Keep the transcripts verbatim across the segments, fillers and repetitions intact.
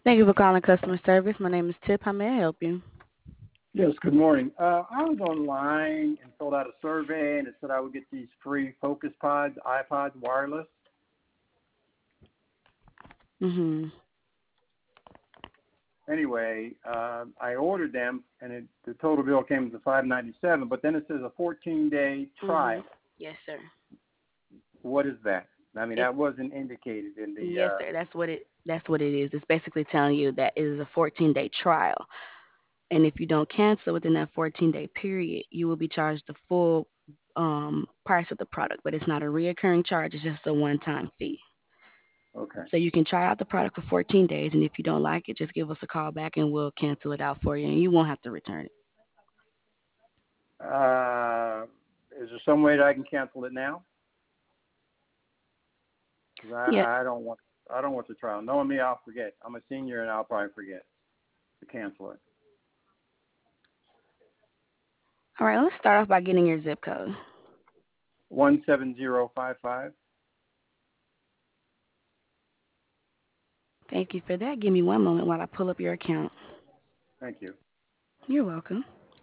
Thank you for calling customer service. My name is Tip. How may I help you? Yes, good morning. Uh, I was online and filled out a survey, and it said I would get these free Focus Pods, iPods, wireless. Mm-hmm. Anyway, uh, I ordered them, and it, the total bill came to five ninety-seven. But then it says a fourteen day Mm-hmm. trial. Yes, sir. What is that? I mean, It, that wasn't indicated in the. yes, Uh, sir. That's what it. That's what it is. It's basically telling you that it is a fourteen day trial, and if you don't cancel within that fourteen day period, you will be charged the full um, price of the product. But it's not a reoccurring charge. It's just a one time fee. okay. So you can try out the product for fourteen days, and if you don't like it, just give us a call back, and we'll cancel it out for you, and you won't have to return it. Uh, is there some way that I can cancel it now? Because Yeah. I, I don't want. I don't want the trial. Knowing me, I'll forget. I'm a senior, and I'll probably forget to cancel it. All right. Let's start off by getting your zip code. One seven zero five five. Thank you for that. Give me one moment while I pull up your account. Thank you. You're welcome.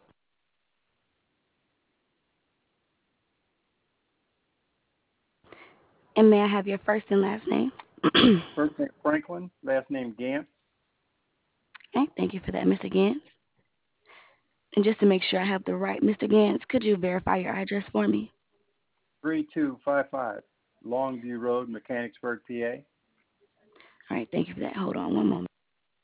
And may I have your first and last name? First name Franklin, last name Gant. Okay, thank you for that, Mister Gantz. And just to make sure I have the right Mister Gantz, could you verify your address for me? three two five five Longview Road, Mechanicsburg, P A. All right, thank you for that. Hold on one moment.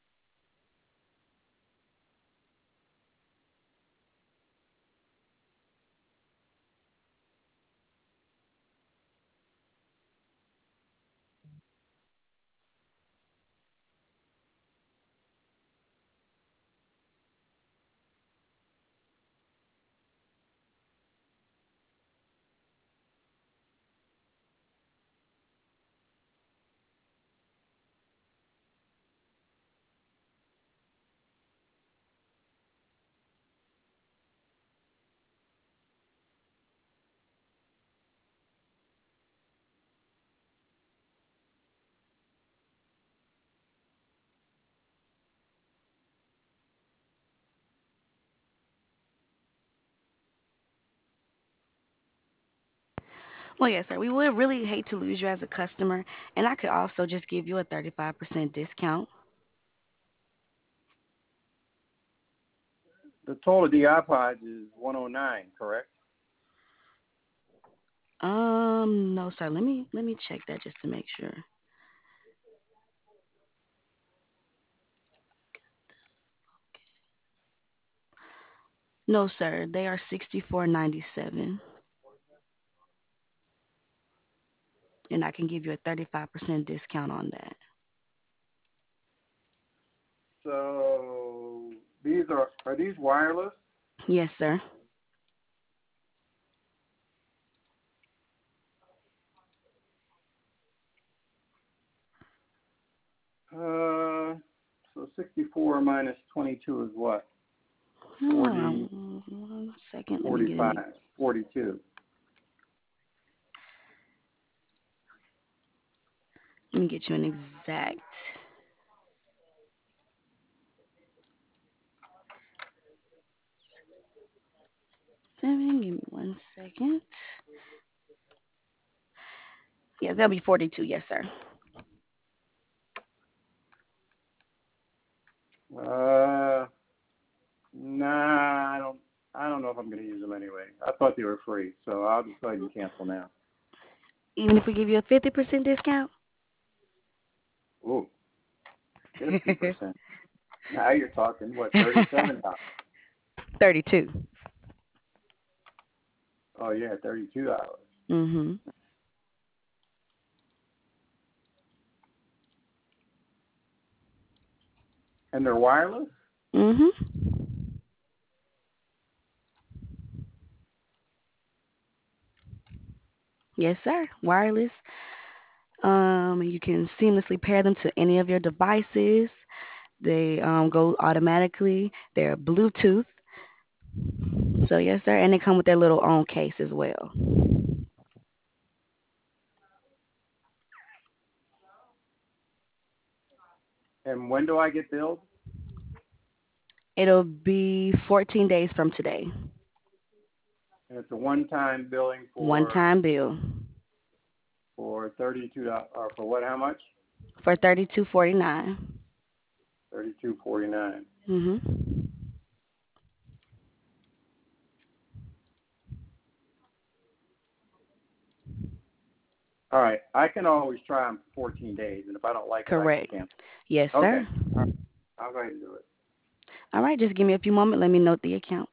Well, yes, sir. We would really hate to lose you as a customer, and I could also just give you a thirty-five percent discount. The total of the iPods is one oh nine, correct? Um, no, sir. Let me let me check that just to make sure. No, sir. They are sixty-four ninety-seven, and I can give you a thirty-five percent discount on that. So these are are these wireless? Yes, sir. Uh, so sixty-four minus twenty-two is what? Hold forty, on one second. Let me get forty-five, an forty-two. let me get you an exact. Seven. Give me one second. Yeah, that'll be forty-two. Yes, sir. Uh, nah, I don't. I don't know if I'm going to use them anyway. I thought they were free, so I'll just go ahead and cancel now. Even if we give you a fifty percent discount. Ooh, fifty percent. Now you're talking what? Thirty-seven dollars. Thirty-two. Oh yeah, thirty-two dollars. Mhm. And they're wireless? Mhm. Yes, sir. Wireless. Um, you can seamlessly pair them to any of your devices. They um, go automatically. They're Bluetooth. So yes, sir, and they come with their little own case as well. And when do I get billed? It'll be fourteen days from today. And it's a one-time billing One for time bill for thirty-two dollars or for what? How much? for thirty-two forty-nine. Thirty-two forty-nine. Mhm. All right. I can always try them for fourteen days, and if I don't like it, I can Correct. cancel. Yes, Okay. sir. All right. I'll go ahead and do it. All right, just give me a few moments. Let me note the account.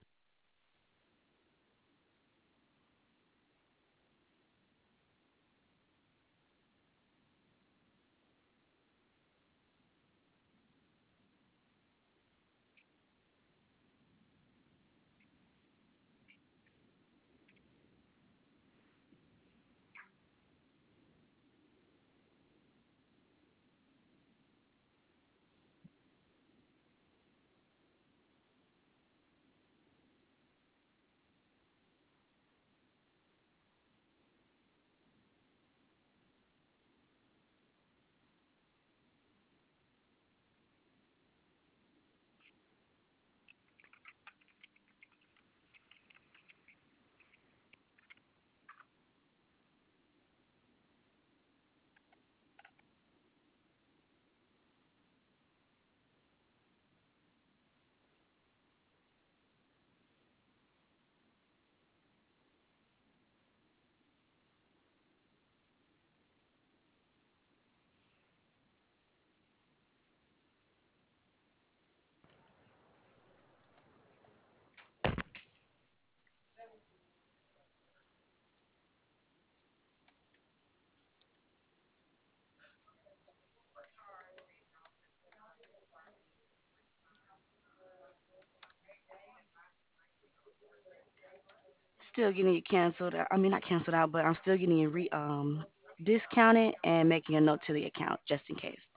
Still getting you canceled. out- I mean, not canceled out, but I'm still getting you re um discounted and making a note to the account just in case.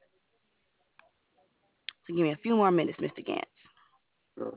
So give me a few more minutes, mister Gantz. Sure.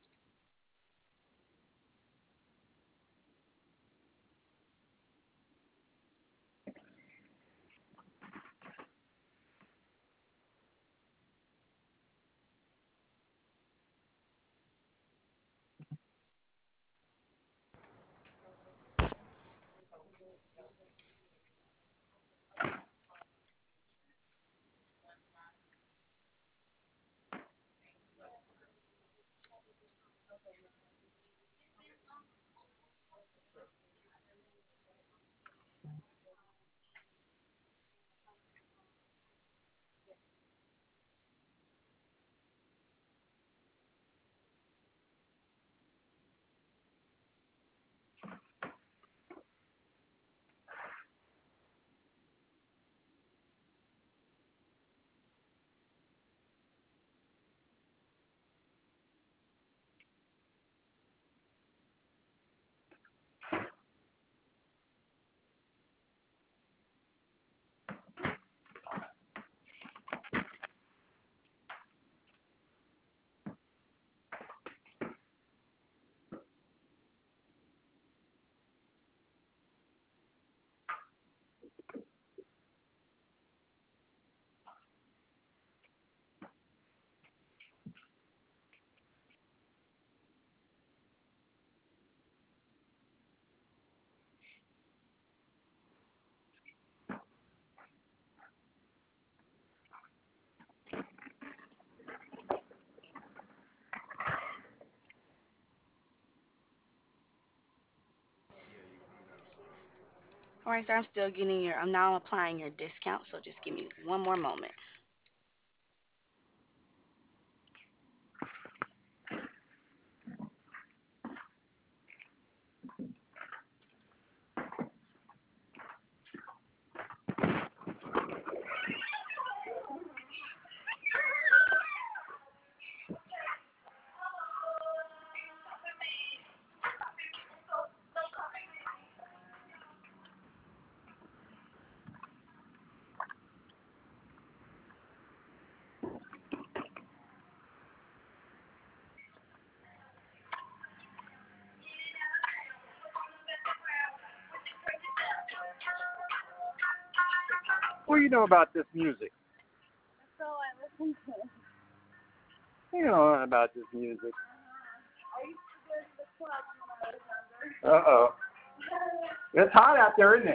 All right, sir. I'm still getting your. I'm now applying your discount. So just give me one more moment. What do you know about this music? You know about this music. Uh oh. It's hot out there, isn't it?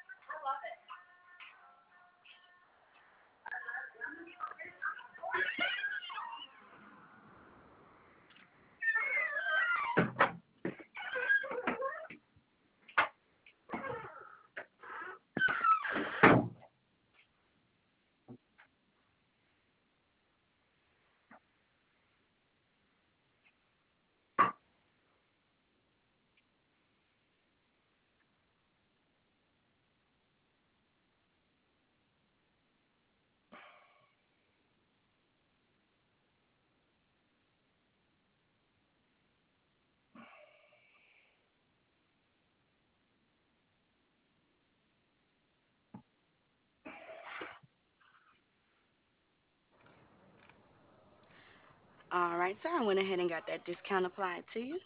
All right, sir. I went ahead and got that discount applied to you.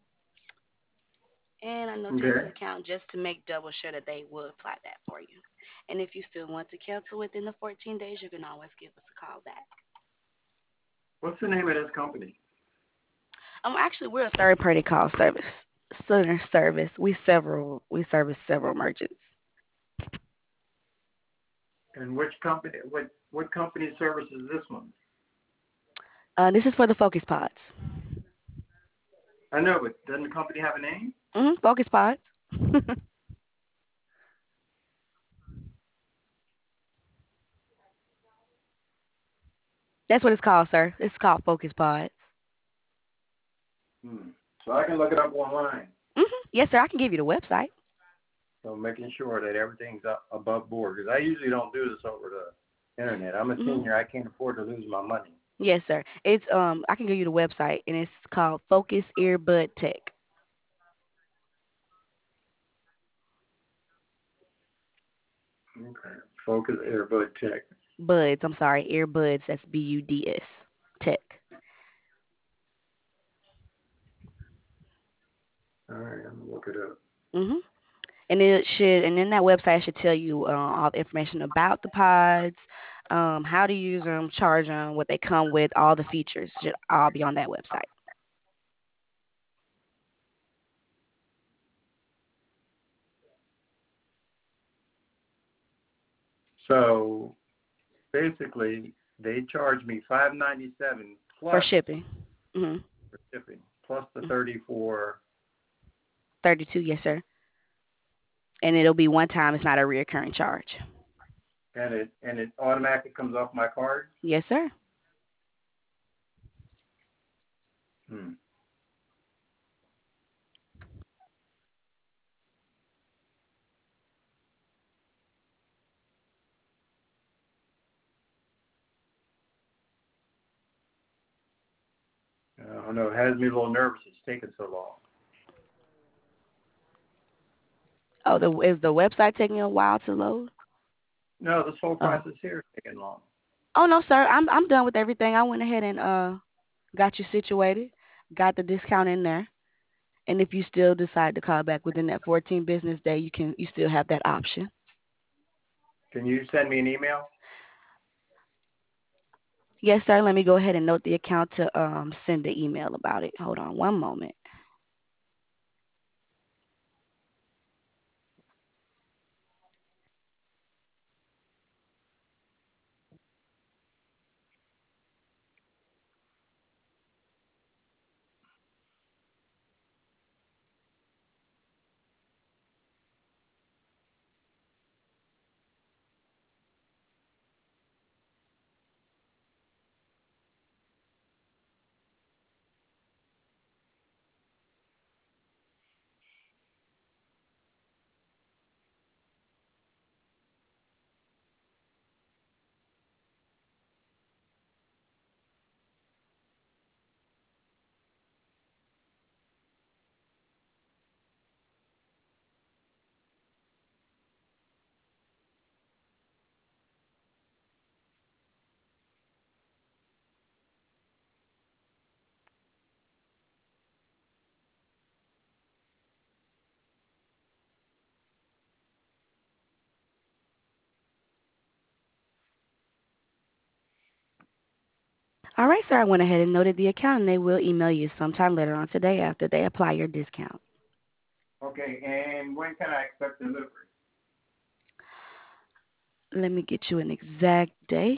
And I notated the Okay. account just to make double sure that they will apply that for you. And if you still want to cancel within the fourteen days, you can always give us a call back. What's the name of this company? Um, actually, we're a third party call service center service. We several we service several merchants. And which company? What what company services this one? Uh, this is for the Focus Pods. I know, but doesn't the company have a name? Hmm Focus Pods. That's what it's called, sir. It's called Focus Pods. Hmm. So I can look it up online. Hmm Yes, sir. I can give you the website. So making sure that everything's up above board because I usually don't do this over the internet. I'm a Hmm senior. I can't afford to lose my money. Yes, sir. It's um. I can give you the website, and it's called Focus Earbud Tech. Okay. Focus Airbud Tech. Buds. I'm sorry, earbuds. That's B U D S. Tech. All right, I'm gonna look it up. Hmm And it should, and then that website should tell you uh, all the information about the pods, um, how to use them, charge them, what they come with, all the features should all be on that website. So basically, they charge me five ninety seven For plus shipping. Hmm for shipping, plus the thirty for, thirty-two, yes, sir. And it'll be one time. It's not a reoccurring charge. and it and it automatically comes off my card. Yes, sir. Hmm. I don't know. It has me a little nervous. It's taking so long. Oh, the is the website taking a while to load? No, this whole Oh, process here is taking long. oh no, sir. I'm I'm done with everything. I went ahead and uh got you situated, got the discount in there. And if you still decide to call back within that fourteen business day, you can you still have that option. Can you send me an email? Yes, sir. Let me go ahead and note the account to um send the email about it. Hold on one moment. All right, sir. I went ahead and noted the account, and they will email you sometime later on today after they apply your discount. Okay, and when can I expect delivery? Let me get you an exact day.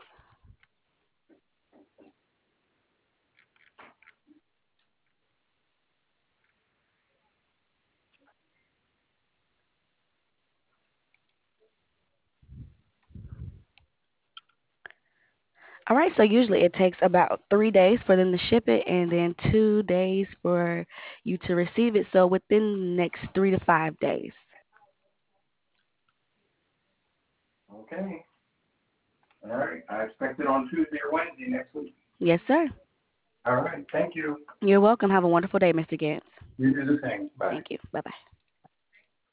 All right, so usually it takes about three days for them to ship it and then two days for you to receive it. So within the next three to five days. Okay. All right. I expect it on Tuesday or Wednesday next week. Yes, sir. All right. Thank you. You're welcome. Have a wonderful day, mister Gantz. You do the same. Bye. Thank you. Bye bye.